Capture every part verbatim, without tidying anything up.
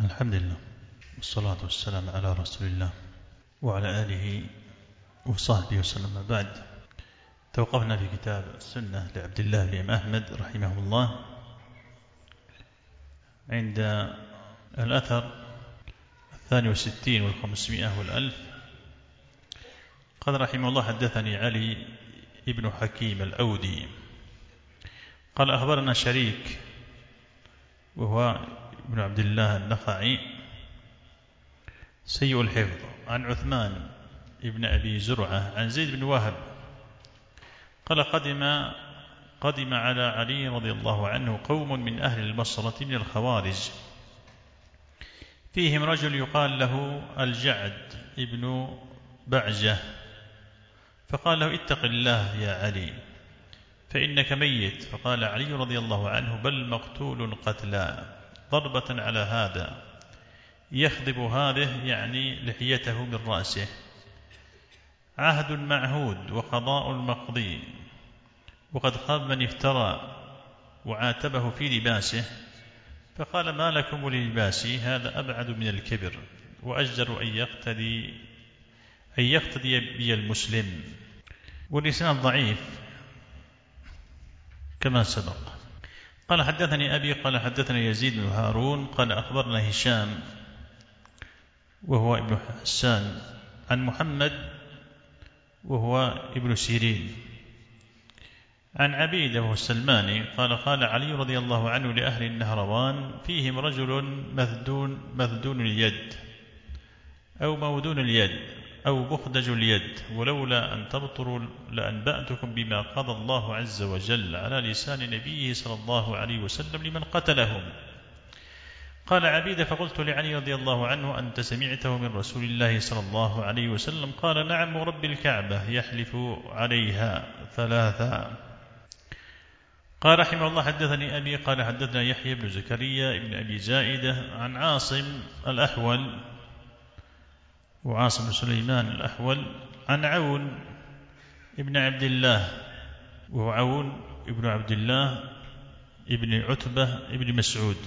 الحمد لله والصلاة والسلام على رسول الله وعلى آله وصحبه وسلم. بعد، توقفنا في كتاب السنة لعبد الله بن أحمد رحمه الله عند الأثر الثاني والستين والخمسمائة والألف. قال رحمه الله: حدثني علي ابن حكيم الأودي قال أخبرنا شريك وهو ابن عبد الله النخعي سيء الحفظ عن عثمان ابن أبي زرعة عن زيد بن وهب قال قدم قدم على علي رضي الله عنه قوم من أهل البصرة من الخوارج، فيهم رجل يقال له الجعد ابن بعجة، فقال له: اتق الله يا علي فإنك ميت. فقال علي رضي الله عنه: بل مقتول قتلا، ضربة على هذا، يخضب هذه يعني لحيته من رأسه، عهد معهود وقضاء مقضي، وقد خاب من افترى وعاتبه في لباسه. فقال: ما لكم وللباسي؟ هذا أبعد من الكبر وأجدر أن يقتدي أن يقتدي بي المسلم. والإسناد ضعيف كما سبق. قال: حدثني أبي قال حدثنا يزيد بن هارون قال أخبرنا هشام وهو ابن حسان عن محمد وهو ابن سيرين عن عبيدة وهو السلماني قال: قال علي رضي الله عنه لأهل النهروان: فيهم رجل مذدون مذدون اليد أو مودون اليد أو مخدج اليد، ولولا أن تبطروا لأنبأتكم بما قضى الله عز وجل على لسان نبيه صلى الله عليه وسلم لمن قتلهم. قال عبيدة: فقلت لعلي رضي الله عنه: أنت سمعته من رسول الله صلى الله عليه وسلم؟ قال: نعم ورب الكعبة يحلف عليها ثلاثا. قال رحمه الله: حدثني أبي قال حدثنا يحيى بن زكريا بن أبي زائدة عن عاصم الأحول وعاصم سليمان الأحول عن عون ابن عبد الله وهو عون ابن عبد الله ابن عتبة ابن مسعود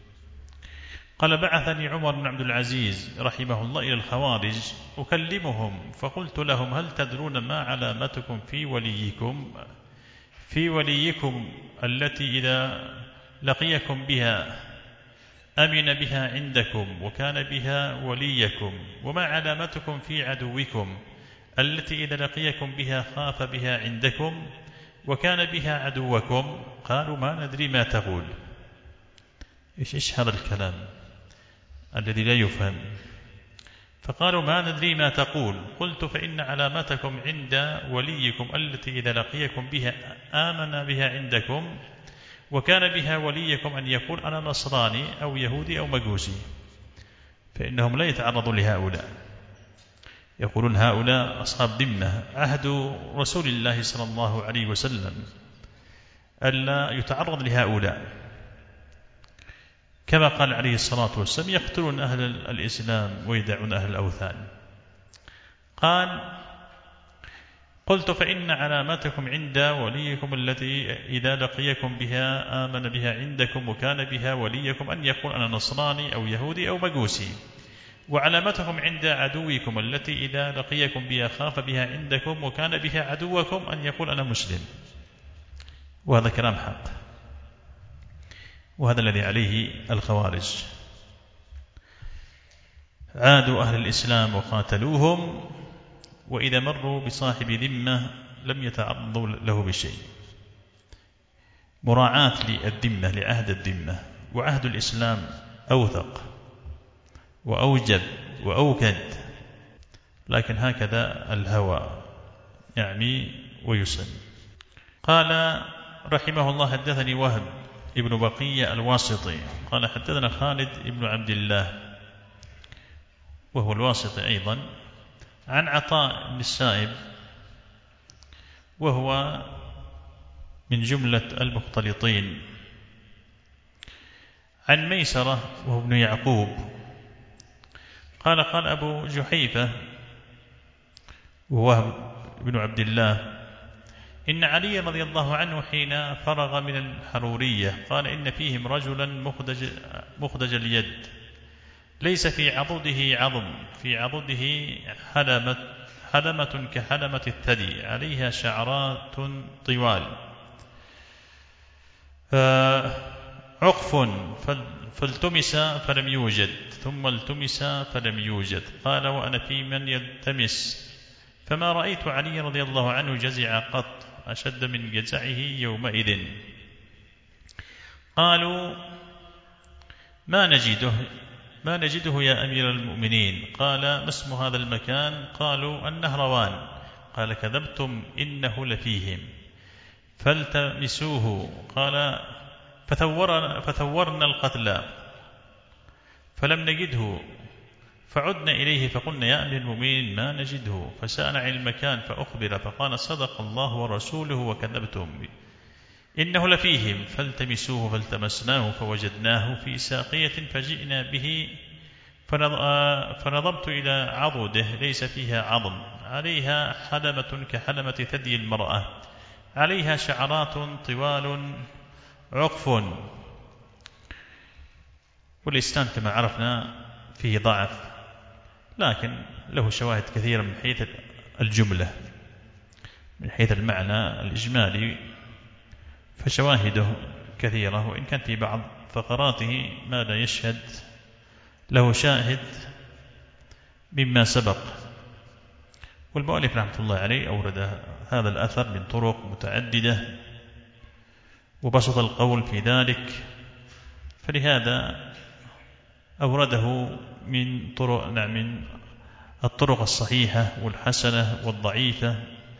قال: بعثني عمر بن عبد العزيز رحمه الله إلى الخوارج أكلمهم، فقلت لهم: هل تدرون ما علامتكم في وليكم في وليكم التي إذا لقيكم بها أمن بها عندكم وكان بها وليكم، وما علامتكم في عدوكم التي إذا لقيكم بها خاف بها عندكم وكان بها عدوكم؟ قالوا: ما ندري ما تقول. إيش إيش هذا الكلام الذي لا يفهم؟ فقالوا: ما ندري ما تقول. قلت: فإن علامتكم عند وليكم التي إذا لقيكم بها آمن بها عندكم وكان بها وليكم أن يقول: أنا نصراني أو يهودي أو مجوسي. فإنهم لا يتعرضون لهؤلاء، يقولون هؤلاء أصحاب ذمة، عهد رسول الله صلى الله عليه وسلم ألا يتعرض لهؤلاء، كما قال عليه الصلاة والسلام: يقتلون أهل الإسلام ويدعون أهل الأوثان. قال: قلت: فإن علامتكم عند وليكم التي إذا لقيكم بها آمن بها عندكم وكان بها وليكم أن يقول: أنا نصراني أو يهودي أو مجوسي، وعلامتكم عند عدوكم التي إذا لقيكم بها خاف بها عندكم وكان بها عدوكم أن يقول: أنا مسلم. وهذا كلام حق، وهذا الذي عليه الخوارج، عادوا أهل الإسلام وقاتلوهم، وإذا مروا بصاحب ذمة لم يتعرضوا له بشيء، مراعاة للذمة لعهد الذمة، وعهد الإسلام أوثق وأوجب وأوكد، لكن هكذا الهوى يعني ويسن. قال رحمه الله: حدثني وهب ابن بقية الواسطي قال حدثنا خالد ابن عبد الله وهو الواسطي أيضا عن عطاء بن السائب وهو من جملة المختلطين عن ميسرة وهو ابن يعقوب قال: قال أبو جحيفة وهو ابن عبد الله: إن علي رضي الله عنه حين فرغ من الحرورية قال: إن فيهم رجلا مخدج, مخدج اليد ليس في عضده عظم، في عضده حلمة, حلمة كحلمة الثدي، عليها شعرات طوال، عقف فالتمس فلم يوجد، ثم التمس فلم يوجد. قال: وأنا في من يلتمس، فما رأيت علي رضي الله عنه جزع قط أشد من جزعه يومئذ. قالوا: ما نجده ما نجده يا أمير المؤمنين. قال: ما اسم هذا المكان؟ قالوا: النهروان. قال: كذبتم، إنه لفيهم، فالتمسوه. قال: فثورنا, فثورنا القتلى فلم نجده، فعدنا إليه فقلنا: يا أمير المؤمنين ما نجده. فسألنا عن المكان فأخبر، فقال: صدق الله ورسوله وكذبتم، إنه لفيهم، فالتمسوه. فالتمسناه فوجدناه في ساقية، فجئنا به فنظرت إلى عضده ليس فيها عظم، عليها حلمة كحلمة ثدي المرأة، عليها شعرات طوال عقف. والإسناد كما عرفنا فيه ضعف، لكن له شواهد كثيرة من حيث الجملة، من حيث المعنى الإجمالي فشواهده كثيرة، وإن كان في بعض فقراته ما لا يشهد له شاهد مما سبق. والمؤلف رحمة الله عليه أورد هذا الأثر من طرق متعددة وبسط القول في ذلك، فلهذا أورده من طرق نعم من الطرق الصحيحة والحسنة والضعيفة،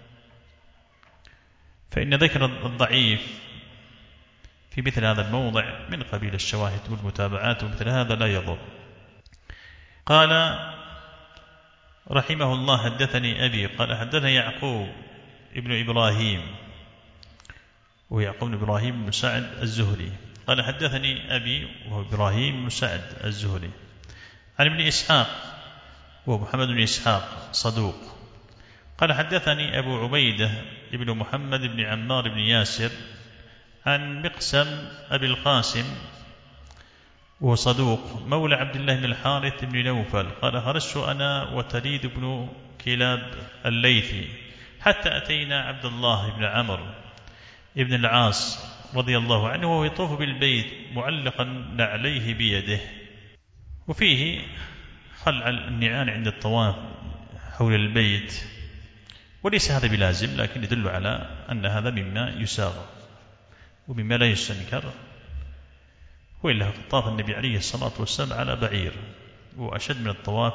فإن ذكر الضعيف في مثل هذا الموضع من قبيل الشواهد والمتابعات، ومثل هذا لا يضر. قال رحمه الله: حدثني أبي قال حدثني يعقوب ابن إبراهيم، ويعقوب بن إبراهيم بن سعد الزهري، قال حدثني أبي وهو إبراهيم بن سعد الزهري عن ابن إسحاق وهو محمد بن إسحاق صدوق، قال حدثني أبو عبيدة ابن محمد بن عمار بن ياسر عن مقسم أبي القاسم وهو صدوق مولى عبد الله بن الحارث بن نوفل، قال: خرجت أنا وتليد بن كلاب الليثي حتى أتينا عبد الله بن عمرو ابن العاص رضي الله عنه وهو يطوف بالبيت معلقا نعليه بيده. وفيه خلع النعال عند الطواف حول البيت، وليس هذا بلازم، لكن يدل على أن هذا مما يساغ ومما لا يستنكر، وإلا طاف النبي عليه الصلاة والسلام على بعير وأشد من الطواف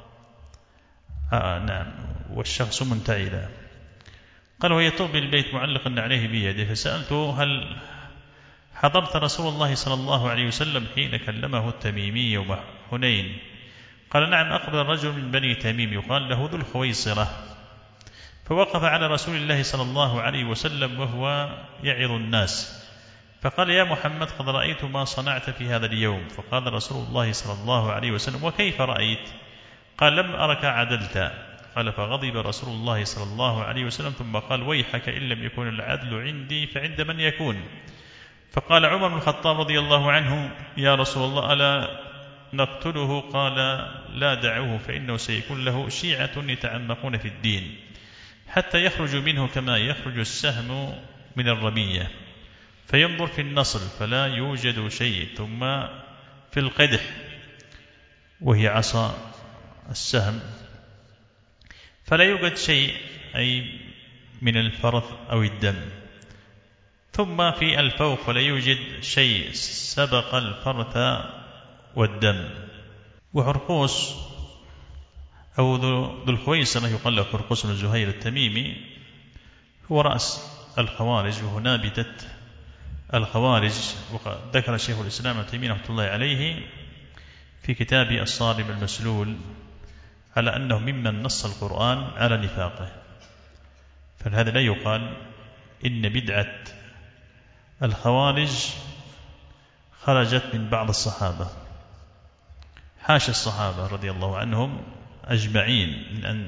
آه نعم والشخص منتعلا. قال: ويطوف بالبيت معلقا عليه بيده، فسألته: هل حضرت رسول الله صلى الله عليه وسلم حين كلمه التميمي يوم حنين؟ قال: نعم، أقبل رجل من بني تميم يقال له ذو الخويصرة، فوقف على رسول الله صلى الله عليه وسلم وهو يعظ الناس، فقال: يا محمد، قد رأيت ما صنعت في هذا اليوم. فقال رسول الله صلى الله عليه وسلم: وكيف رأيت؟ قال: لم أرك عدلت. قال: فغضب رسول الله صلى الله عليه وسلم ثم قال: ويحك، إن لم يكن العدل عندي فعند من يكون؟ فقال عمر بن الخطاب رضي الله عنه: يا رسول الله، ألا نقتله؟ قال: لا، دعوه، فإنه سيكون له شيعة يتعمقون في الدين حتى يخرج منه كما يخرج السهم من الرمية، فينظر في النصل فلا يوجد شيء، ثم في القدح وهي عصا السهم فلا يوجد شيء، أي من الفرث أو الدم، ثم في الفوق فلا يوجد شيء سبق الفرث والدم. وحرقوس أو ذو الخويصرة يقال له حرقوس بن زهير التميمي هو رأس الخوارج وهو نابتة الخوارج، وقد ذكر شيخ الإسلام ابن تيمية رحمة الله عليه في كتاب الصارم المسلول على أنه ممن نص القرآن على نفاقه، فهذا لا يقال إن بدعة الخوارج خرجت من بعض الصحابة، حاشا الصحابة رضي الله عنهم أجمعين من أن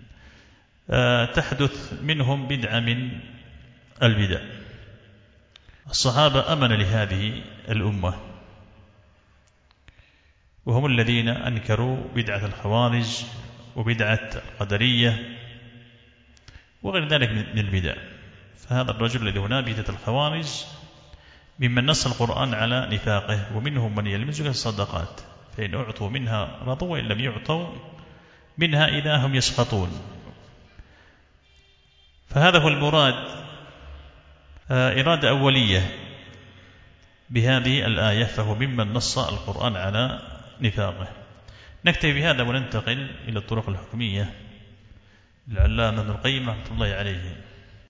تحدث منهم بدعة من البدع. الصحابة أمن لهذه الأمة، وهم الذين أنكروا بدعة الخوارج وبدعة القدرية وغير ذلك من البدع. فهذا الرجل الذي هنا بدعة الخوارج ممن نص القرآن على نفاقه، ومنهم من يلمزك الصدقات فإن أعطوا منها رضوا وإن لم يعطوا منها إذا هم يسخطون. فهذا هو المراد، إرادة أولية بهذه الآية، فهو ممن نص القرآن على نفاقه. نكتفي بهذا وننتقل إلى الطرق الحكمية للعلامة ابن القيم رحمة الله عليه.